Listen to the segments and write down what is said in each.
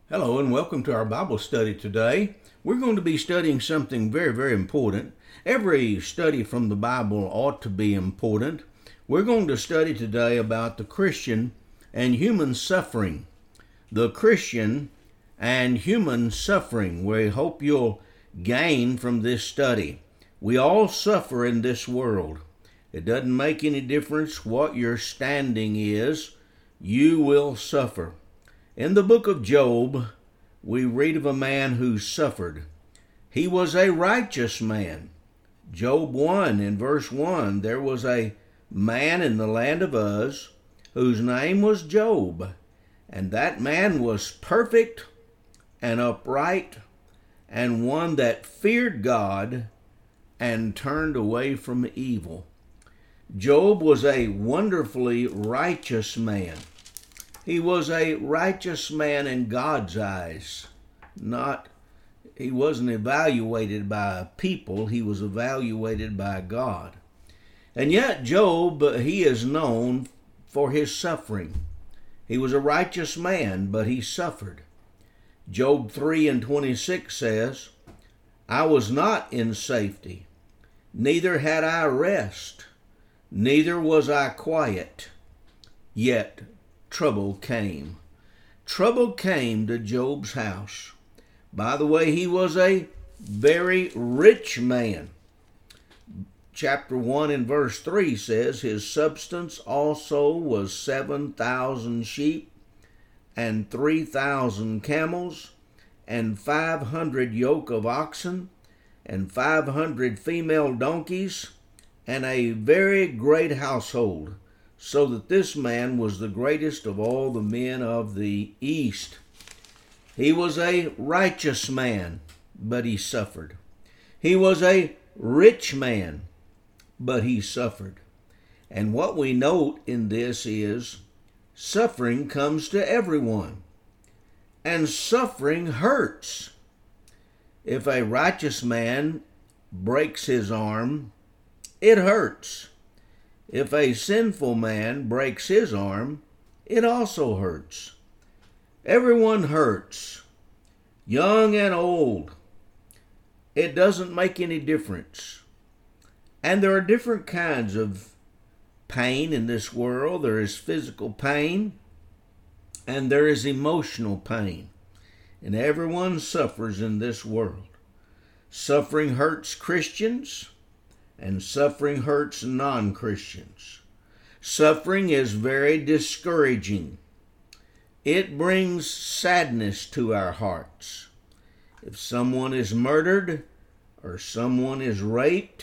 Hello and welcome to our Bible study today. We're going to be studying something very, very important. Every study from the Bible ought to be important. We're going to study today about the Christian and human suffering. The Christian and human suffering. We hope you'll gain from this study. We all suffer in this world. It doesn't make any difference what your standing is. You will suffer. In the book of Job, we read of a man who suffered. He was a righteous man. Job 1 in verse 1, there was a man in the land of Uz whose name was Job, and that man was perfect and upright and one that feared God and turned away from evil. Job was a wonderfully righteous man. He was a righteous man in God's eyes. He wasn't evaluated by people, he was evaluated by God. And yet Job, he is known for his suffering. He was a righteous man, but he suffered. Job 3:26 says, I was not in safety, neither had I rest, neither was I quiet, yet trouble came. Trouble came to Job's house. By the way, he was a very rich man. Chapter 1 and verse 3 says, his substance also was 7,000 sheep, and 3,000 camels, and 500 yoke of oxen, and 500 female donkeys, and a very great household, so that this man was the greatest of all the men of the East. He was a righteous man, but he suffered. He was a rich man, but he suffered. And what we note in this is suffering comes to everyone, and suffering hurts. If a righteous man breaks his arm, it hurts. If a sinful man breaks his arm, it also hurts. Everyone hurts, young and old. It doesn't make any difference. And there are different kinds of pain in this world. There is physical pain, and there is emotional pain. And everyone suffers in this world. Suffering hurts Christians, and suffering hurts non-Christians. Suffering is very discouraging. It brings sadness to our hearts. If someone is murdered, or someone is raped,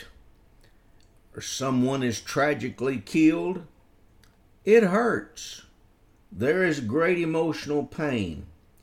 or someone is tragically killed, it hurts. There is great emotional pain.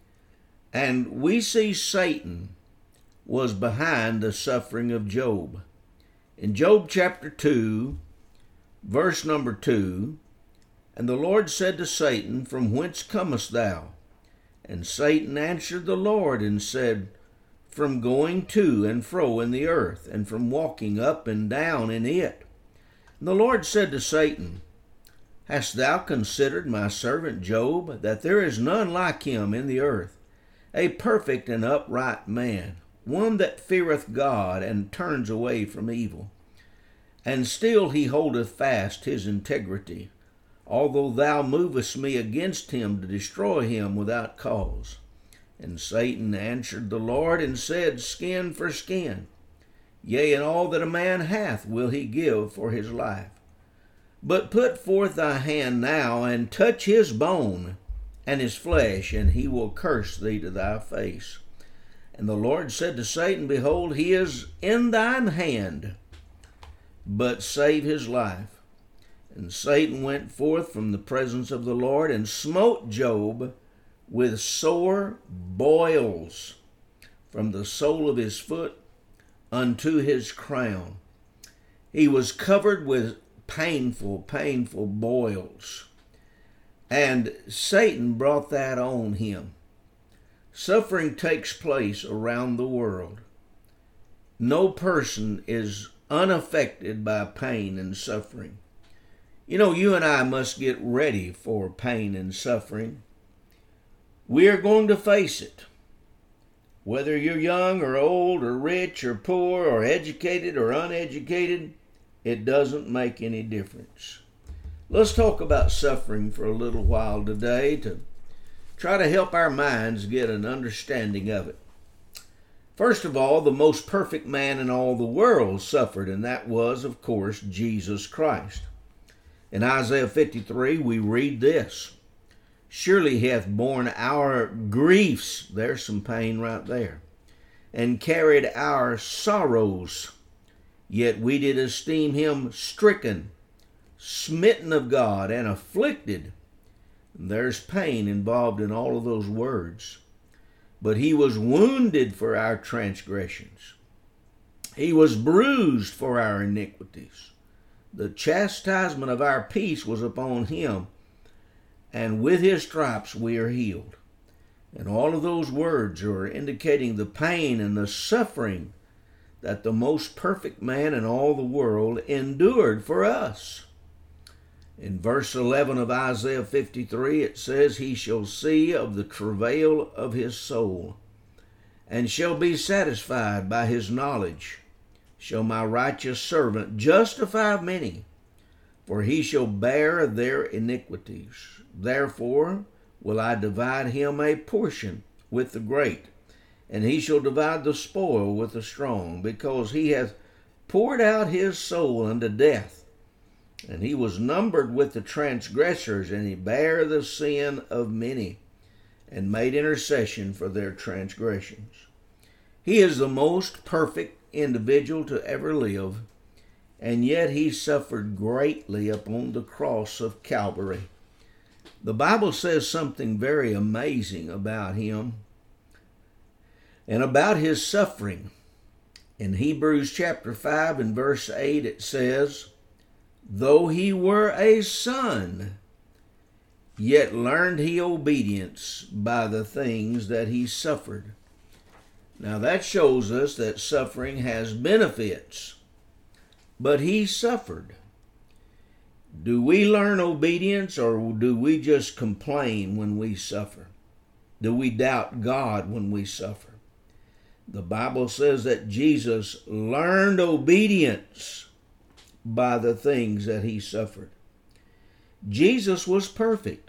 And we see Satan was behind the suffering of Job. In Job chapter 2, verse number 2, and the Lord said to Satan, from whence comest thou? And Satan answered the Lord and said, from going to and fro in the earth, and from walking up and down in it. And the Lord said to Satan, hast thou considered my servant Job, that there is none like him in the earth, a perfect and upright man, one that feareth God and turns away from evil. And still he holdeth fast his integrity, although thou movest me against him to destroy him without cause. And Satan answered the Lord and said, skin for skin, yea, and all that a man hath will he give for his life. But put forth thy hand now, and touch his bone and his flesh, and he will curse thee to thy face. And the Lord said to Satan, behold, he is in thine hand, but save his life. And Satan went forth from the presence of the Lord and smote Job with sore boils from the sole of his foot unto his crown. He was covered with painful boils. And Satan brought that on him. Suffering takes place around the world. No person is unaffected by pain and suffering. You know, you and I must get ready for pain and suffering. We are going to face it. Whether you're young or old or rich or poor or educated or uneducated, it doesn't make any difference. Let's talk about suffering for a little while today to try to help our minds get an understanding of it. First of all, the most perfect man in all the world suffered, and that was, of course, Jesus Christ. In Isaiah 53, we read this: "Surely he hath borne our griefs," there's some pain right there, "and carried our sorrows. Yet we did esteem him stricken, smitten of God, and afflicted." And there's pain involved in all of those words. "But he was wounded for our transgressions. He was bruised for our iniquities. The chastisement of our peace was upon him, and with his stripes we are healed." And all of those words are indicating the pain and the suffering that the most perfect man in all the world endured for us. In verse 11 of Isaiah 53, it says, "He shall see of the travail of his soul, and shall be satisfied by his knowledge. Shall my righteous servant justify many, for he shall bear their iniquities. Therefore will I divide him a portion with the great, and he shall divide the spoil with the strong, because he hath poured out his soul unto death. And he was numbered with the transgressors, and he bare the sin of many, and made intercession for their transgressions." He is the most perfect individual to ever live, and yet he suffered greatly upon the cross of Calvary. The Bible says something very amazing about him and about his suffering. In Hebrews chapter 5 and verse 8 it says, "Though he were a son, yet learned he obedience by the things that he suffered." Now that shows us that suffering has benefits, but he suffered. Do we learn obedience, or do we just complain when we suffer? Do we doubt God when we suffer? The Bible says that Jesus learned obedience by the things that he suffered. Jesus was perfect.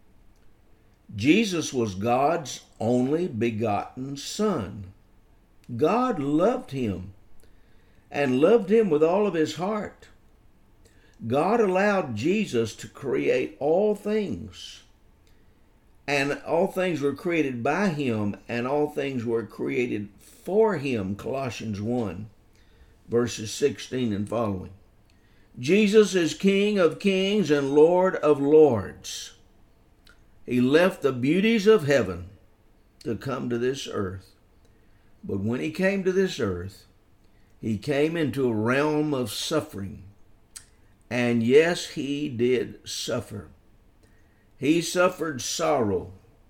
Jesus was God's only begotten Son. God loved him and loved him with all of his heart. God allowed Jesus to create all things, and all things were created by him, and all things were created for him, Colossians 1, verses 16 and following. Jesus is King of kings and Lord of lords. He left the beauties of heaven to come to this earth. But when he came to this earth, he came into a realm of suffering. And yes, he did suffer. He suffered sorrow.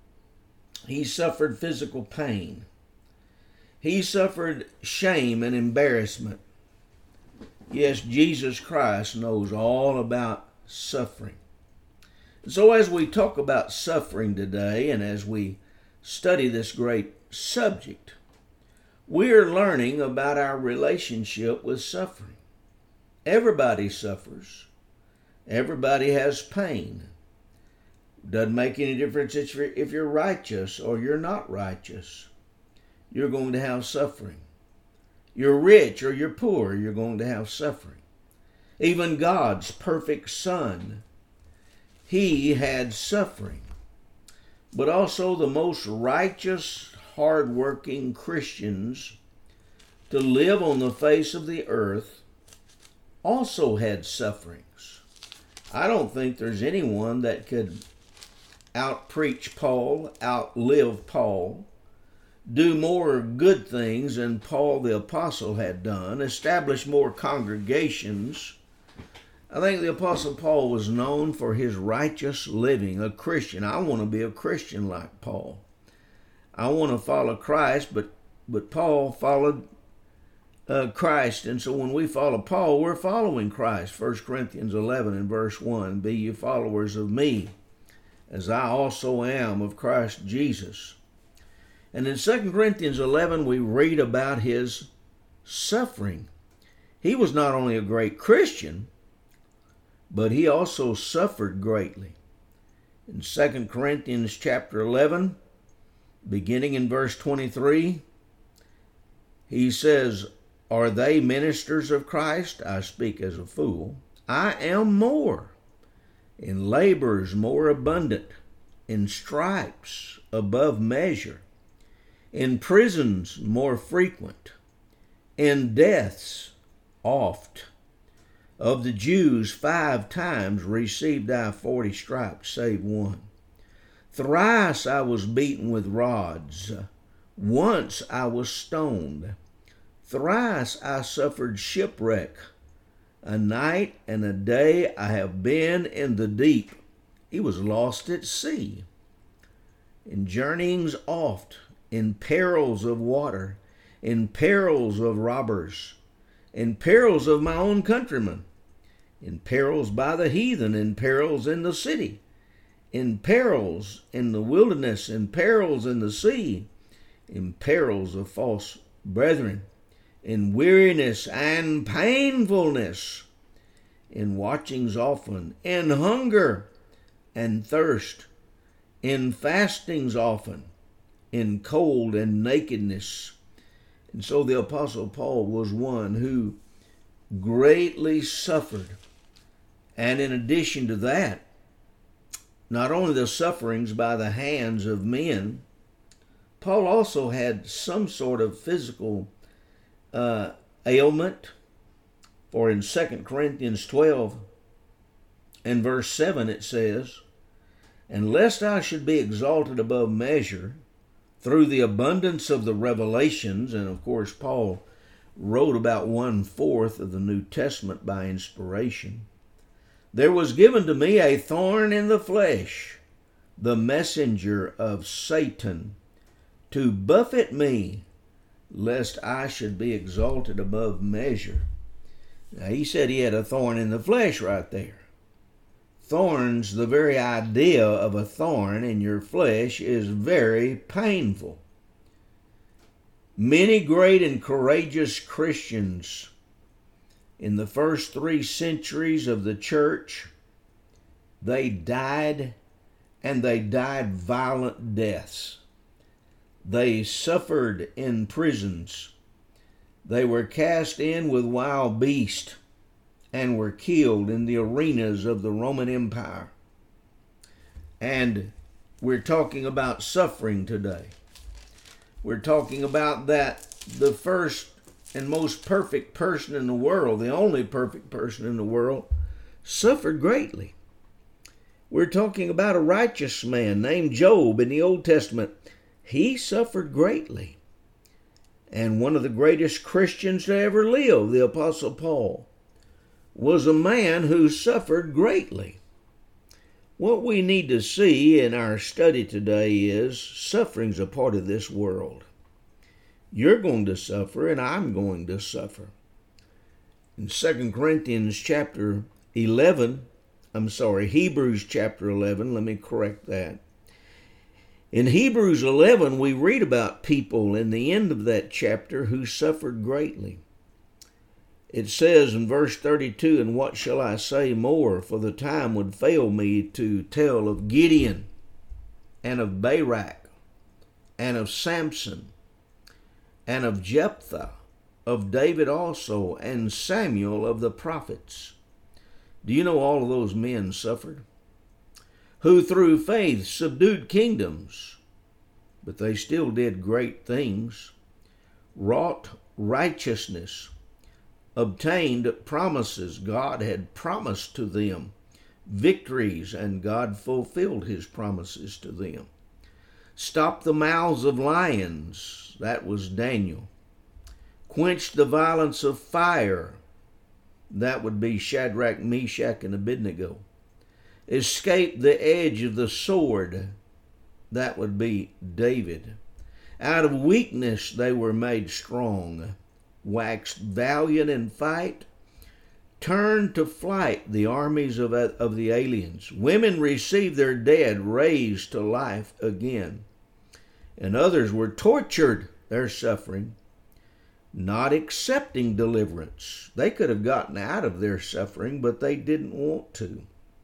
He suffered physical pain. He suffered shame and embarrassment. Yes, Jesus Christ knows all about suffering. So as we talk about suffering today, and as we study this great subject, we're learning about our relationship with suffering. Everybody suffers. Everybody has pain. Doesn't make any difference if you're righteous or you're not righteous. You're going to have suffering. You're rich or you're poor, you're going to have suffering. Even God's perfect Son, he had suffering. But also the most righteous, hard-working Christians to live on the face of the earth also had sufferings. I don't think there's anyone that could out-preach Paul, outlive Paul, do more good things than Paul the Apostle had done, establish more congregations. I think the Apostle Paul was known for his righteous living, a Christian. I want to be a Christian like Paul. I want to follow Christ, but Paul followed Christ, and so when we follow Paul, we're following Christ. 1 Corinthians 11 and verse 1, "Be ye followers of me, as I also am of Christ Jesus. And in 2 Corinthians 11, we read about his suffering. He was not only a great Christian, but he also suffered greatly. In 2 Corinthians chapter 11, beginning in verse 23, he says, "Are they ministers of Christ? I speak as a fool. I am more, in labors more abundant, in stripes above measure, in prisons more frequent, in deaths oft. Of the Jews 5 times received I 40 stripes, save one. Thrice I was beaten with rods. Once I was stoned. Thrice I suffered shipwreck. A night and a day I have been in the deep." He was lost at sea. "In journeyings oft, in perils of water, in perils of robbers, in perils of my own countrymen, in perils by the heathen, in perils in the city, in perils in the wilderness, in perils in the sea, in perils of false brethren, in weariness and painfulness, in watchings often, in hunger and thirst, in fastings often, in cold and nakedness." And so the Apostle Paul was one who greatly suffered. And in addition to that, not only the sufferings by the hands of men, Paul also had some sort of physical ailment. For in 2 Corinthians 12 and verse 7 it says, "And lest I should be exalted above measure through the abundance of the revelations," and of course Paul wrote about 1/4 of the New Testament by inspiration, "there was given to me a thorn in the flesh, the messenger of Satan, to buffet me, lest I should be exalted above measure." Now he said he had a thorn in the flesh right there. Thorns, the very idea of a thorn in your flesh is very painful. Many great and courageous Christians in the first 3 centuries of the church, they died, and they died violent deaths. They suffered in prisons. They were cast in with wild beasts and were killed in the arenas of the Roman Empire. And we're talking about suffering today. We're talking about that the first and most perfect person in the world, the only perfect person in the world, suffered greatly. We're talking about a righteous man named Job in the Old Testament. He suffered greatly. And one of the greatest Christians to ever live, the Apostle Paul, was a man who suffered greatly. What we need to see in our study today is suffering's a part of this world. You're going to suffer, and I'm going to suffer. In 2 Corinthians chapter 11, Hebrews chapter 11, let me correct that. In Hebrews 11, we read about people in the end of that chapter who suffered greatly. It says in verse 32, "And what shall I say more? For the time would fail me to tell of Gideon, and of Barak, and of Samson, and of Jephthah, of David also, and Samuel of the prophets." Do you know all of those men suffered? Who through faith subdued kingdoms, but they still did great things, wrought righteousness, obtained promises. God had promised to them victories, and God fulfilled his promises to them. Stopped the mouths of lions. That was Daniel. Quenched the violence of fire. That would be Shadrach, Meshach, and Abednego. Escaped the edge of the sword. That would be David. Out of weakness they were made strong. Waxed valiant in fight. turned to flight the armies of the aliens. Women received their dead raised to life again. And others were tortured, their suffering, not accepting deliverance. They could have gotten out of their suffering, but they didn't want to.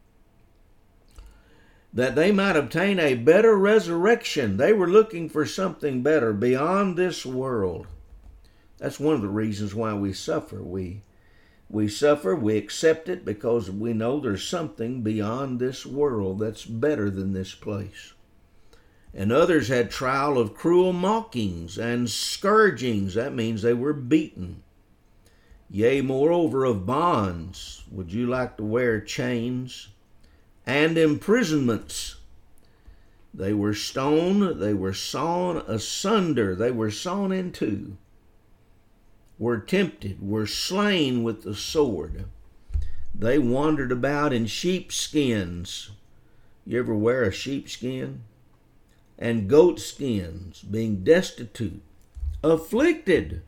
That they might obtain a better resurrection. They were looking for something better beyond this world. That's one of the reasons why we suffer. We suffer, we accept it because we know there's something beyond this world that's better than this place. And others had trial of cruel mockings and scourgings. That means they were beaten. Yea, moreover, of bonds. Would you like to wear chains? And imprisonments. They were stoned, they were sawn asunder, they were sawn in two, were tempted, were slain with the sword. They wandered about in sheepskins. You ever wear a sheepskin? And goatskins, being destitute, afflicted,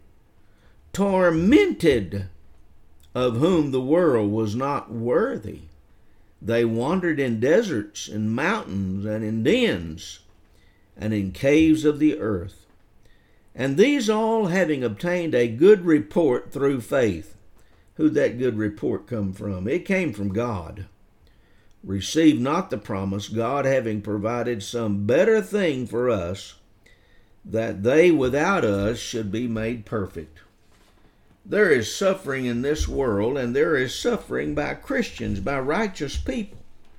tormented, of whom the world was not worthy. They wandered in deserts and mountains and in dens and in caves of the earth. And these all, having obtained a good report through faith. Who'd that good report come from? It came from God. Received not the promise, God having provided some better thing for us, that they without us should be made perfect. There is suffering in this world, and there is suffering by Christians, by righteous people.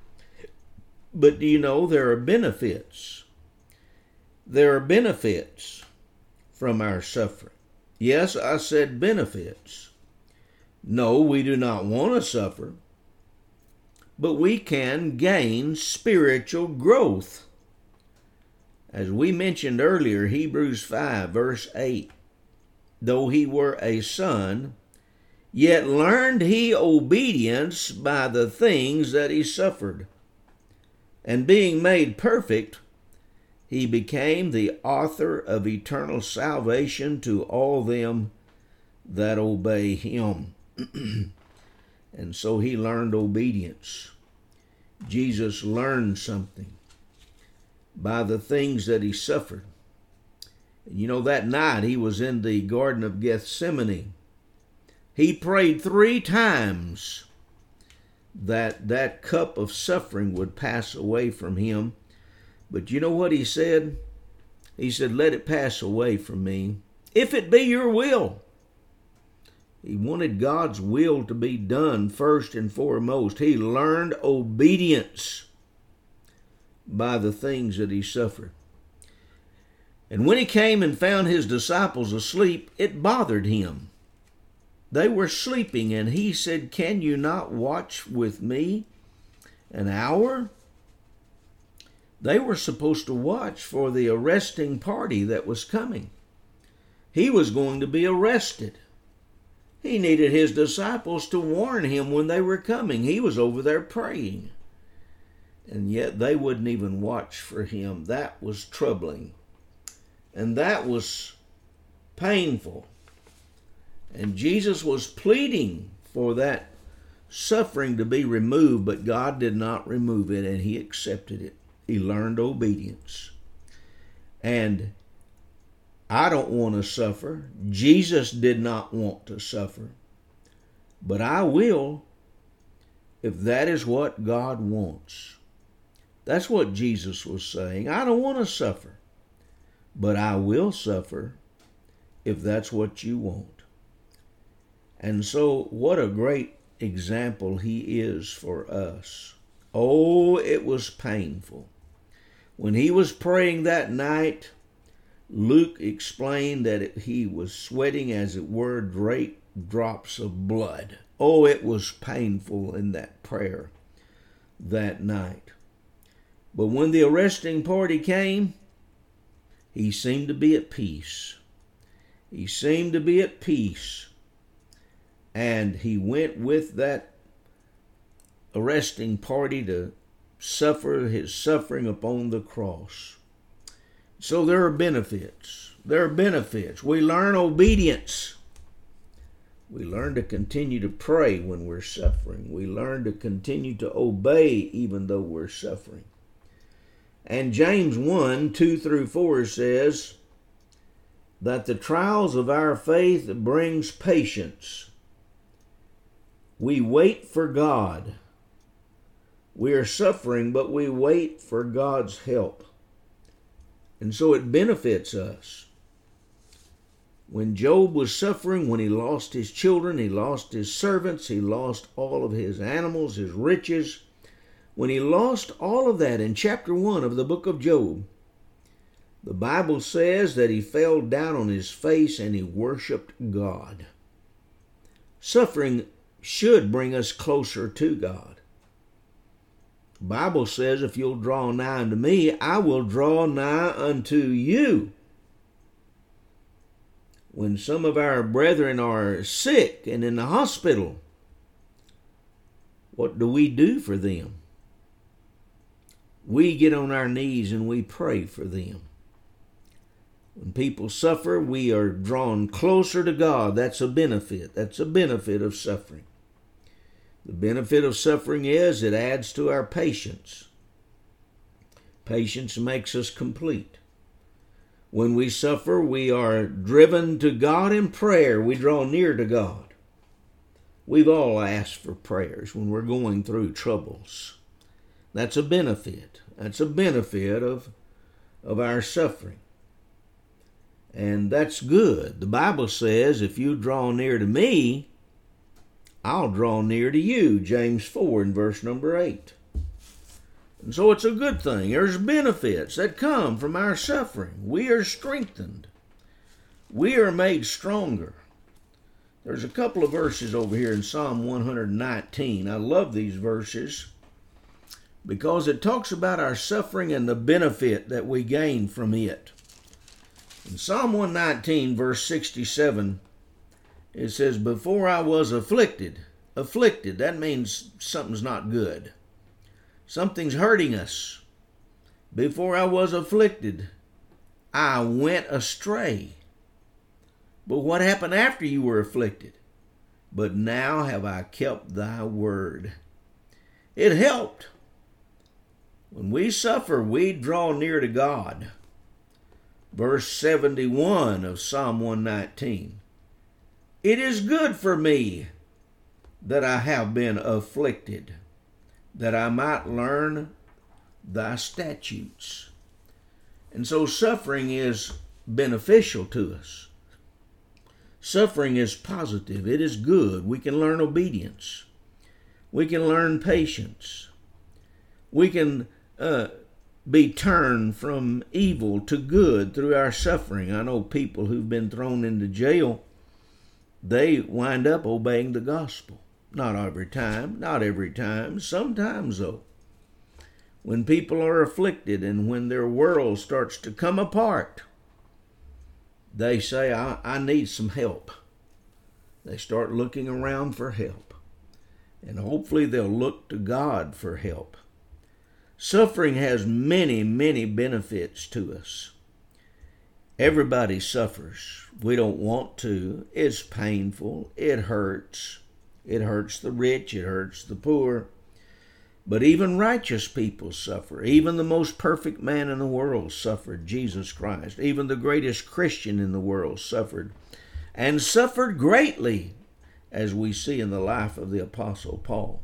But do you know there are benefits? There are benefits from our suffering. Yes, I said benefits. No, we do not want to suffer, but we can gain spiritual growth. As we mentioned earlier, Hebrews 5, verse 8. Though he were a son, yet learned he obedience by the things that he suffered. And being made perfect, he became the author of eternal salvation to all them that obey him. And so he learned obedience. Jesus learned something by the things that he suffered. You know, that night he was in the Garden of Gethsemane. He prayed 3 times that cup of suffering would pass away from him. But you know what he said? He said, let it pass away from me, if it be your will. He wanted God's will to be done first and foremost. He learned obedience by the things that he suffered. And when he came and found his disciples asleep, it bothered him. They were sleeping, and he said, can you not watch with me an hour? They were supposed to watch for the arresting party that was coming. He was going to be arrested. He needed his disciples to warn him when they were coming. He was over there praying. And yet they wouldn't even watch for him. That was troubling. And that was painful. And Jesus was pleading for that suffering to be removed, but God did not remove it, and he accepted it. He learned obedience. And I don't want to suffer. Jesus did not want to suffer. But I will, if that is what God wants. That's what Jesus was saying. I don't want to suffer. But I will suffer if that's what you want. And so what a great example he is for us. Oh, it was painful. When he was praying that night, Luke explained that he was sweating, as it were, great drops of blood. Oh, it was painful in that prayer that night. But when the arresting party came, he seemed to be at peace. He seemed to be at peace. And he went with that arresting party to suffer his suffering upon the cross. So there are benefits. There are benefits. We learn obedience We learn to continue to pray when we're suffering. We learn to continue to obey even though we're suffering. And James 1, 2 through 4 says that the trials of our faith brings patience. We wait for God. We are suffering, but we wait for God's help. And so it benefits us. When Job was suffering, when he lost his children, he lost his servants, he lost all of his animals, his riches, when he lost all of that in chapter 1 of the book of Job, the Bible says that he fell down on his face and he worshiped God. Suffering should bring us closer to God. The Bible says, if you'll draw nigh unto me, I will draw nigh unto you. When some of our brethren are sick and in the hospital, what do we do for them? We get on our knees and we pray for them. When people suffer, we are drawn closer to God. That's a benefit. That's a benefit of suffering. The benefit of suffering is it adds to our patience. Patience makes us complete. When we suffer, we are driven to God in prayer. We draw near to God. We've all asked for prayers when we're going through troubles. That's a benefit. That's a benefit of our suffering. And that's good. The Bible says, if you draw near to me, I'll draw near to you. James 4 and verse number 8. And so it's a good thing. There's benefits that come from our suffering. We are strengthened. We are made stronger. There's a couple of verses over here in Psalm 119. I love these verses because it talks about our suffering and the benefit that we gain from it. In Psalm 119, verse 67, it says, before I was afflicted, that means something's not good. Something's hurting us. Before I was afflicted, I went astray. But what happened after you were afflicted? But now have I kept thy word. It helped. When we suffer, we draw near to God. Verse 71 of Psalm 119. It is good for me that I have been afflicted, that I might learn thy statutes. And so suffering is beneficial to us. Suffering is positive. It is good. We can learn obedience. We can learn patience. We can be turned from evil to good through our suffering. I know people who've been thrown into jail, they wind up obeying the gospel. Not every time, sometimes though. When people are afflicted and when their world starts to come apart, they say, I need some help. They start looking around for help. And hopefully they'll look to God for help. Suffering has many, many benefits to us. Everybody suffers. We don't want to. It's painful. It hurts. It hurts the rich. It hurts the poor. But even righteous people suffer. Even the most perfect man in the world suffered, Jesus Christ. Even the greatest Christian in the world suffered. And suffered greatly, as we see in the life of the Apostle Paul.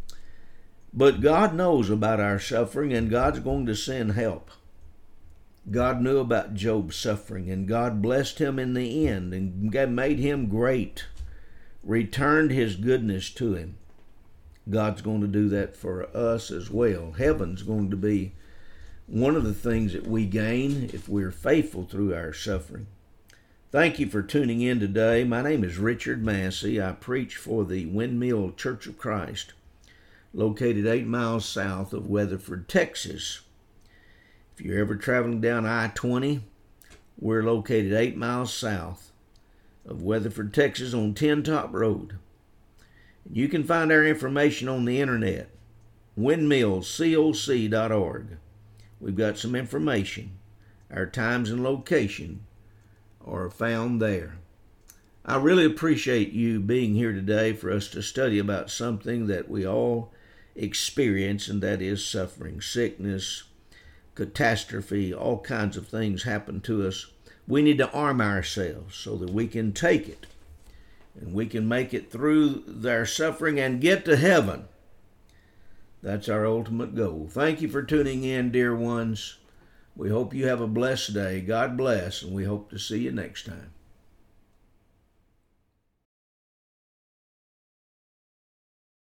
But God knows about our suffering, and God's going to send help. God knew about Job's suffering, and God blessed him in the end and made him great, returned his goodness to him. God's going to do that for us as well. Heaven's going to be one of the things that we gain if we're faithful through our suffering. Thank you for tuning in today. My name is Richard Massey. I preach for the Windmill Church of Christ, located 8 miles south of Weatherford, Texas. If you're ever traveling down I-20, we're located 8 miles south of Weatherford, Texas on Tin Top Road. You can find our information on the internet, windmillcoc.org. We've got some information. Our times and location are found there. I really appreciate you being here today for us to study about something that we all experience, and that is suffering, sickness, catastrophe, all kinds of things happen to us. We need to arm ourselves so that we can take it and we can make it through their suffering and get to heaven. That's our ultimate goal. Thank you for tuning in, dear ones. We hope you have a blessed day. God bless, and we hope to see you next time.